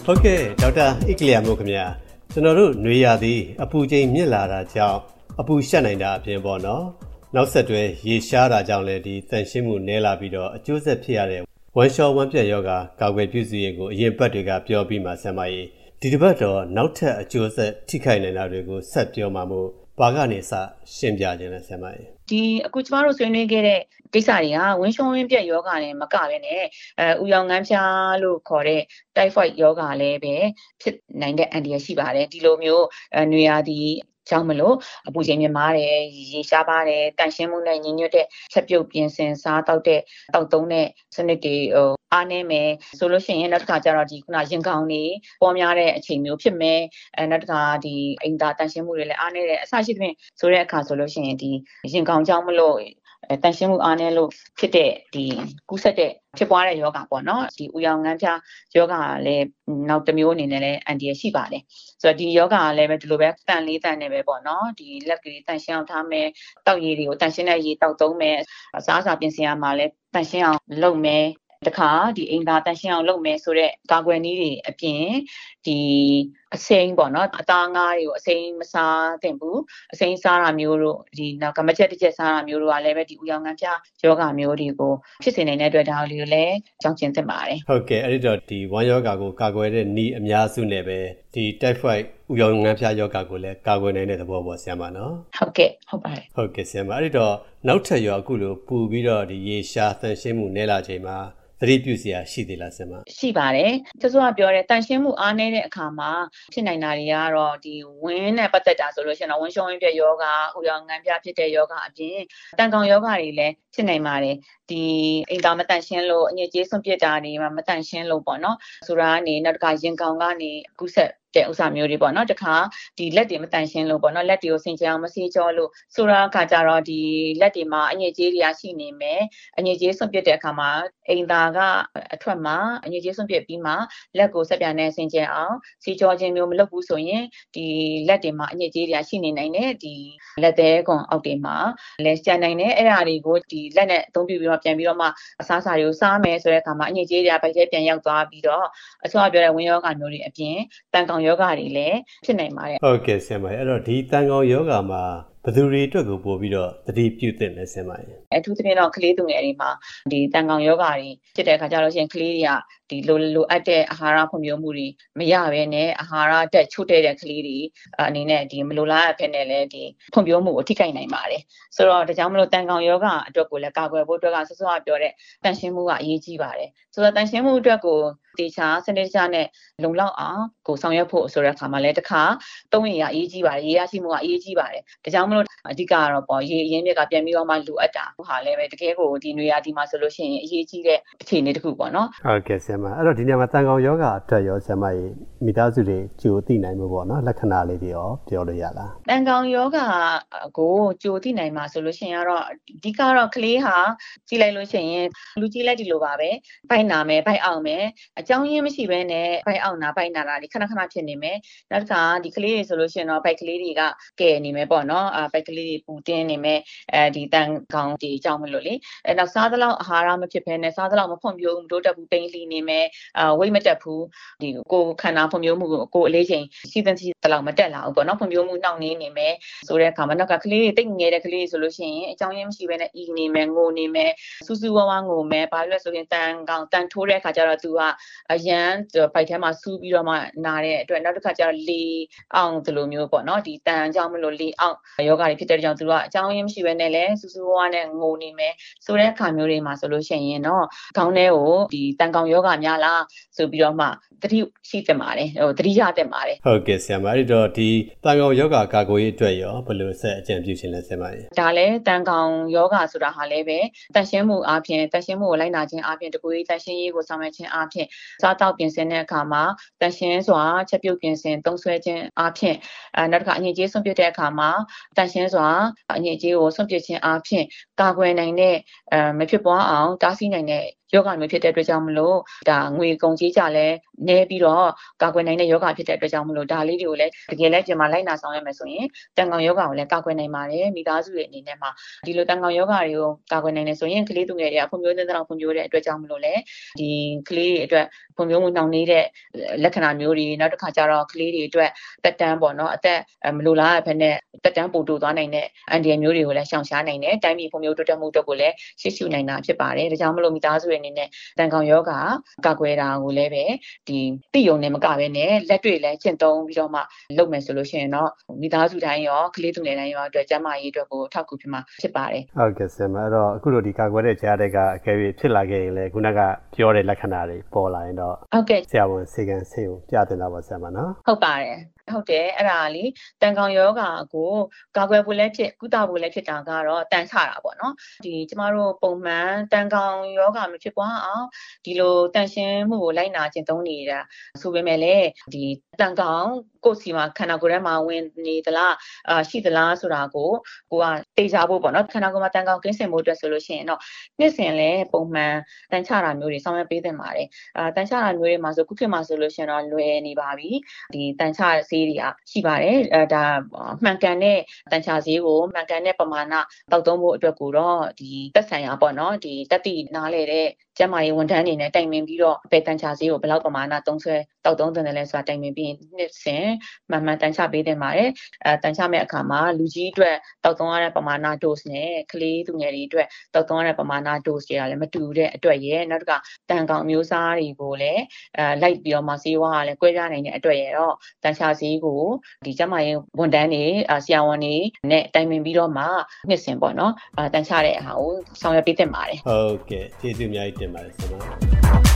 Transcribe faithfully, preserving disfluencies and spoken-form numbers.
ဟုတ်ကဲ့ဒေါက်တာဣကလျာမို့ခင်ဗျာကျွန်တော်တို့ຫນွေရာသီအပူချိန်မြင့်လာတာကြောင့်အပူရှက်နိုင်တာအပြင်ပေါ့နော်နောက်ဆက်တွဲရေရှားတာကြောင့်လည်းဒီတန်ရှင်းမှုနည်းလာပြီးတော့အကျိုးဆက်ဖြစ်ရတဲ့ဝမ်းလျှောဝမ်းပြတ်ယောဂကာကွယ်ပြုစုရေးကိုအရင်ပတ်တွေကပြောပြီးမှဆံမကြီးဒီတစ်ပတ်တော့နောက်ထပ်အကျိုးဆက်ထိခိုက်နိုင်တာတွေကိုဆက်ပြောမှာမို့ဘာကနေစရှင်းပြခြင်းလဲဆံမကြီးဒီအခုကျမတို့ဆွေးနွေးခဲ့တဲ့ကိစ္စတွေကဝင်းရှုံးဝင်းပြက်ယောဂနဲ့မကပဲနဲ့အဲဥယောင်ငန်းဖြားလို့ခေါ်တဲ့ typhoid ယောဂလည်းပဲဖြစ်နိုင်တဲ့အန္တရာယ်ရှိပါတယ်ဒီလိုမျိုးຫນွေရာသီကြောင့်မလို့အပူချိန်မြင့်မားတယ်ရေရှားပါတယ်တန့်ရှင်းမှုနဲ့ညီညွတ်တဲ့ချက်ပြုတ်ပြင်ဆင်စားတောက်တဲ့တောက်သုံးတဲ့စနစ်တွေဟိုအားနေမယ်ဆိုလို့ရှိရင်နောက်တစ်ခါကျတော့ဒီခုနရင်ကောင်းတွေပေါ်များတဲ့အချိန်မျိုးဖြစ်မယ်အဲနောက်တစ်ခါဒီအိမ်သာတန့်ရှင်းမှုတွေလည်းအားနေတယ်အဆရှိသဖြင့်ဆိုတဲ့အခါဆိုလို့ရှိရင်ဒီရင်ကောင်းကြောင့်မလို့အဲတန့်ရှင်းမှုအားနေလို့ဖြစ်တဲ့ဒီကူးဆက်တဲ့ဖြစ်ပွားတဲ့ယောဂပေါ့နော်ဒီဥယောင်ငန်းဖြားယောဂလည်းနောက်တစ်မျိုးအနေနဲ့လည်းအန်တီရရှိပါတယ်ဆိုတော့ဒီယောဂလည်းပဲဒီလိုပဲတန်လေးတန်နေပဲပေါ့နော်ဒီလက်ကလေးတန်ရှင်းအောင်ထားမယ်တောက်ရည်တွေကိုတန်ရှင်းတဲ့ရည်တောက်သုံးမယ်အစားအစာပြင်ဆင်ရမှာလည်းတန်ရှင်းအောင်လုပ်မယ်တခါဒီအိမ်သာတန်ရှင်းအောင်လုပ်မယ်ဆိုတော့ကာကွယ်နည်းတွေအပြင်ဒီအစိမ်းပေါ့နော်အသားငါးတွေကိုအစိမ်းမစားသင့်ဘူးအစိမ်းစားတာမျိုးတို့ဒီနောက်ကမချက်တစ်ချက်စားတာမျိုးတို့ကလည်းပဲဒီဥယောင်ငန်းဖြားယောဂမျိုးတွေကိုဖြစ်စေနိုင်တဲ့အတွက်ဒါလေးကိုလည်းကြောင်းကျင်သင့်ပါတယ်ဟုတ်ကဲ့အဲ့ဒီတော့ဒီဝမ်းယောဂကိုကာကွယ်တဲ့နည်းအများစုနဲ့ပဲဒီ typhoid ဥယောင်ငန်းဖြားယောဂကိုလည်းကာကွယ်နိုင်တဲ့သဘောပေါ့ဆရာမနော်ဟုတ်ကဲ့ဟုတ်ပါတယ်ဟုတ်ကဲ့ဆရာမအဲ့ဒီတော့နောက်ထပ်ရောအခုလိုပူပြီးတော့ဒီရေရှားသန့်ရှင်းမှုနည်းလာချိန်မှာသတိပြုစရာရှိသေးလားဆရာမရှိပါတယ်ကျဆိုကပြောတဲ့တန်ရှင်းမှုအားနည်းတဲ့အခါမှာဖြစ်နိုင်တာတွေကတော့ဒီဝင်းနဲ့ပတ်သက်တာဆိုလို့ရှိရင်တော့ဝင်းရှုံးဝင်းပြက်ယောဂဥယောင်ငန်းဖြားဖြစ်တဲ့ယောဂအပြင်တန်ကောင်ယောဂတွေလည်းဖြစ်နိုင်ပါတယ်ဒီအိမ်သာမတန်ရှင်းလို့အညစ်အကြေးစွန့်ပစ်တာတွေမတန်ရှင်းလို့ပေါ့နော်ဆိုတာကနေနောက်တစ်ခါရင်ကောင်ကနေကူးဆက်တဲ့ဥစ္စာမျိုးတွေပေါ့နော်တခါဒီလက်တွေမတန်ရှင်းလို့ပေါ့နော်လက်တွေကိုဆင်ခြင်အောင်မဆေးကြောလို့ဆိုတာအခါကျတော့ဒီလက်တွေမှာအညစ်အကြေးတွေရှိနေမယ်အညစ်အကြေးစွန့်ပစ်တဲ့အခါမှာအိမ်သာကအထွက်မှာအညစ်အကြေးစွန့်ပစ်ပြီးမှလက်ကိုဆက်ပြန်နဲ့ဆင်ခြင်အောင်ဆေးကြောခြင်းမျိုးမလုပ်ဘူးဆိုရင်ဒီလက်တွေမှာအညစ်အကြေးတွေရှိနေနိုင်တယ်ဒီလက်သေးကွန်အောက်တွေမှာလည်းကျန်နိုင်တယ်အဲ့ဒါတွေကိုဒီလက်နဲ့အသုံးပြုပြီးတော့ပြန်ပြီးတော့မှအစားအစာတွေကိုစားမယ်ဆိုတဲ့အခါမှာအညစ်အကြေးတွေဗိုက်ထဲပြန်ရောက်သွားပြီးတော့အစောပြောတဲ့ဝင်းယောဂမျိုးတွေအပြင်တန်ကောင်ယောဂတွေလည်းဖြစ်နိုင်ပါတယ်ဟုတ်ကဲ့ဆရာမအဲ့တော့ဒီတန်ကောင်ယောဂမှာဘယ်သူတွေအတွက်ကိုပို့ပြီးတော့သတိပြုသင့်လဲဆရာမအထူးသဖြင့်တော့ကလေးသူငယ်တွေမှာဒီတန်ကောင်ယောဂတွေဖြစ်တဲ့အခါကျတော့ရှင်ကလေးတွေကဒီလိုလိုအပ်တဲ့အာဟာရဖွံ့ဖြိုးမှုတွေမရဘဲနဲ့အာဟာရတက်ချို့တဲ့တဲ့ကလေးတွေအနေနဲ့ဒီမလိုလားအပ်ဖြစ်နေလဲဒီဖွံ့ဖြိုးမှုကိုထိခိုက်နိုင်ပါတယ်ဆိုတော့ဒါကြောင့်မလို့တန်ကောင်ယောဂအတွက်ကိုလည်းကာကွယ်ဖို့အတွက်ကဆောစောကပြောတဲ့တန်ရှင်းမှုကအရေးကြီးပါတယ်ဆိုတော့တန်ရှင်းမှုအတွက်ကိုတေချာစနစ်တကျနဲ့လုံလောက်အောင်ကိုဆောင်ရွက်ဖို့ဆိုတဲ့အခါမှာလည်းတစ်ခါသုံးရအရေးကြီးပါတယ်ရေရရှိမှုကအရေးကြီးပါတယ်ဒါကြောင့်မလို့အဓိကတော့ပေါ့ရေအရင်းမြစ်ကပြန်ပြီးတော့မှလိုအပ်တာဟိုဟာလည်းပဲတကယ်ကိုဒီနွေရာသီမှာဆိုလို့ရှိရင်အရေးကြီးတဲ့အခြေအနေတစ်ခုပေါ့နော်ဟုတ်ကဲ့ဆရာမအဲ့တော့ဒီနေရာမှာတန်ကောင်ယောဂအတွက်ရောဆရာမကြီးမိသားစုတွေကြိုသိနိုင်မှာပေါ့နော်လက္ခဏာလေးတွေရောပြောလို့ရလားတန်ကောင်ယောဂကိုကြိုသိနိုင်မှာဆိုလို့ရှိရင်ကတော့အဓိကတော့ကလေးဟာကြည့်လိုက်လို့ရှိရင်လူကြီးလက်ဒီလိုပါပဲဗိုက်နာမယ်ဗိုက်အောင်မယ်အကြောင်းရင်းမရှိဘဲနဲ့ဗိုက်အောင်နာဗိုက်နာတာဒီခဏခဏဖြစ်နေမယ်နောက်တစ်ခါဒီကလေးတွေဆိုလို့ရှိရင်တော့ဗိုက်ကလေးတွေကကဲနေမယ်ပေါ့နော်အဲဗိုက်ကလေးတွေပူတင်းနေမယ်အဲဒီတန်ကောင်တွေအကြောင်းမလို့လေအဲနောက်စားသလောက်အာဟာရမဖြစ်ဘဲနဲ့စားသလောက်မဖွံ့ဖြိုးမှုတိုးတက်ဘူးပိန်လှီနေမယ်အာဝိတ်မတက်ဘူးဒီကိုခန္ဓာဖွံ့ဖြိုးမှုကိုကိုအလေးချိန်စီးသန်းစီးသလောက်မတက်လာဘူးပေါ့နော်ဖွံ့ဖြိုးမှုနှောင့်နှေးနေမယ်ဆိုတဲ့အခါမှာနောက်ကကလေးတွေတိတ်ငယ်တဲ့ကလေးတွေဆိုလို့ရှိရင်အကြောင်းရင်းမရှိဘဲနဲ့အီနေမယ်ငိုနေမယ်စူးစူးဝါးဝါးငိုမယ်ဘာလို့လဲဆိုရင်တန်ကောင်တန်ထိုးတဲ့အခါကျတော့သူကအရန်ဗိုက်ထဲမှာစူးပြီးတော့မှနာတဲ့အတွက်နောက်တစ်ခါကျတော့လေအောင်ဒီလိုမျိုးပေါ့နော်ဒီတန်ကြောင့်မလို့လေအောင်ယောဂတွေဖြစ်တဲ့ကြောင့်သူကအကြောင်းရင်းမရှိဘဲနဲ့လဲစူးစူးဝါးဝါးနဲ့ငိုနေမယ်ဆိုတဲ့အခါမျိုးတွေမှာဆိုလို့ရှိရင်တော့ခေါင်းထဲကိုဒီတန်ကောင်ယောဂများလားဆိုပြီးတော့မှသတိရှိသင့်ပါတယ်ဟိုသတိရသင့်ပါတယ်ဟုတ်ကဲ့ဆရာမအဲ့တော့ဒီတန်ကောင်ယောဂကာကွယ်ရေးအတွက်ရောဘယ်လိုဆက်အကြံပြုရှင်လဲဆရာမကြီးဒါလည်းတန်ကောင်ယောဂဆိုတာဟာလည်းပဲတန်ရှင်းမှုအပြင်တန်ရှင်းမှုကိုလိုက်နာခြင်းအပြင်တကူရေးတန်ရှင်းရေးကိုဆောင်ရွက်ခြင်းအပြင်စားတောက်ပြင်ဆင်တဲ့အခါမှာတန်ရှင်းစွာချက်ပြုတ်ပြင်ဆင်သုံးစွဲခြင်းအပြင်အဲနောက်တစ်ခါအညစ်အကြေးဆွန့်ပစ်တဲ့အခါမှာတန်ရှင်းစွာအညစ်အကြေးကိုဆွန့်ပစ်ခြင်းအပြင်ကာကွယ်နိုင်တဲ့အဲမဖြစ်ပွားအောင်တားဆီးနိုင်တဲ့ယောဂမျိုးဖြစ်တဲ့အတွက်ကြောင့်မလို့ဒါငွေကုန်ကြေးကြလဲနေပြီးတော့ကာကွယ်နိုင်တဲ့ယောဂဖြစ်တဲ့အတွက်ကြောင့်မလို့ဒါလေးတွေကိုလည်းတကယ်လည်းပြန်မလိုက်နာဆောင်ရမယ်ဆိုရင်တန်ကောင်ယောဂကိုလည်းကာကွယ်နိုင်ပါတယ်မိသားစုရဲ့အနေနဲ့မှာဒီလိုတန်ကောင်ယောဂတွေကိုကာကွယ်နိုင်တယ်ဆိုရင်ကလေးသူငယ်တွေကဖွံ့ဖြိုးတဲ့တောင်ဖွံ့ဖြိုးတဲ့အတွက်ကြောင့်မလို့လည်းဒီကလေးတွေအတွက်ဖွံ့ဖြိုးမှုနှောင့်နှေးတဲ့လက္ခဏာမျိုးတွေနောက်တစ်ခါကျတော့ကလေးတွေအတွက်တက်တန်းပေါ့နော်အသက်မလိုလားတဲ့ဘက်နဲ့တက်တန်းပို့တိုးသွားနိုင်တဲ့အန်ဒီရမျိုးတွေကိုလည်းရှောင်ရှားနိုင်တယ်တိုင်းပြည်ဖွံ့ဖြိုးတိုးတက်မှုအတွက်ကိုလည်းရှေ့ရှုနိုင်တာဖြစ်ပါတယ်ဒါကြောင့်မလို့မိသားစုရဲ့အနေနဲ့တန်ကောင်ယောဂကာကွယ်တာကိုလည်းပဲဒီတိယုံနဲ့မကပဲနဲ့လက်တွေ့လည်းကျင့်သုံးပြီးတော့မှလုပ်မယ်ဆိုလို့ရှိရင်တော့မိသားစုတိုင်းရောကလေးသူငယ်တိုင်းရောအတွက်ကျန်းမာရေးအတွက်ကိုထောက်ကူဖြစ်မှာဖြစ်ပါတယ်ဟုတ်ကဲ့ဆရာမအဲ့တော့အခုလိုဒီကာကွယ်တဲ့ကြားတဲ့ကအကယ်၍ဖြစ်လာခဲ့ရင်လည်းခုနကပြောတဲ့လက္ခဏာတွေပေါ်လာရင်တော့ဟုတ်ကဲ့ဆရာဝန်ဆေးကန်ဆေးကိုပြတင်တာပါဆရာမနော်ဟုတ်ပါတယ်ဟုတ်တယ်အဲ့ဒါလေတန်ကောင်ယောဂါကိုကာကွယ်ဖို့လည်းဖြစ်ကုသဖို့လည်းဖြစ်တာကတော့တန်ချတာပေါ့နော်ဒီကျမတို့ပုံမှန်တန်ကောင်ယောဂါမဖြစ်ပွားအောင်ဒီလိုတန်ရှင်းမှုကိုလိုက်နာကျင့်သုံးနေတာဆိုပေမဲ့လည်းဒီတန်ကောင်ကိုယ်စီမှာခန္ဓာကိုယ်ထဲမှာဝင်နေသလားအာရှိသလားဆိုတာကိုကိုကတေချာဖို့ပေါ့နော်ခန္ဓာကိုယ်မှာတန်ကောင်ကင်းစင်ဖို့အတွက်ဆိုလို့ရှိရင်တော့နှစ်စဉ်လည်းပုံမှန်တန်ချတာမျိုးတွေဆောင်ရွက်ပေးသင့်ပါတယ်အာတန်ချတာမျိုးတွေမှာဆိုခုခေတ်မှာဆိုလို့ရှိရင်တော့လွယ်နေပါပြီဒီတန်ချဆေးတွေကရှိပါတယ်အဲဒါမှန်ကန်တဲ့တန်ချဆေးကိုမှန်ကန်တဲ့ပမာဏတောက်သုံးဖို့အတွက်ကိုတော့ဒီသက်ဆိုင်ရာပေါ့နော်ဒီတတိနားလေတဲ့ကျန်းမာရေးဝန်ထမ်းတွေနဲ့တိုင်ပင်ပြီးတော့ဘယ်တန်ချဆေးကိုဘယ်လောက်ပမာဏသုံးဆွဲတောက်သုံးသင့်တယ်လဲဆိုတာတိုင်ပင်ပြီးနှစ်စဉ်မှန်မှန်တန်ချပေးသင့်ပါတယ်အဲတန်ချမဲ့အခါမှာလူကြီးအတွက်တောက်သုံးရတဲ့ပမာဏ dose နဲ့ကလေးသူငယ်တွေအတွက်တောက်သုံးရတဲ့ပမာဏ dose တွေကလည်းမတူတဲ့အတွက်ရဲ့နောက်တစ်ခါတန်ကောင်မျိုးစားတွေကိုလည်းအဲလိုက်ပြီးတော့မှဆေးဝါးကလည်းကွဲပြားနိုင်တဲ့အတွက်ရဲ့တော့တန်ချဆေးကိုဒီကျန်းမာရေးဝန်ထမ်းတွေဆရာဝန်တွေနဲ့တိုင်ပင်ပြီးတော့မှနှစ်စဉ်ပေါ့နော်အဲတန်ချတဲ့အခါကိုဆောင်ရွက်ပေးသင့်ပါတယ်ဟုတ်ကဲ့ကျေးဇူးအများကြီးတင်ပါတယ်ဆရာ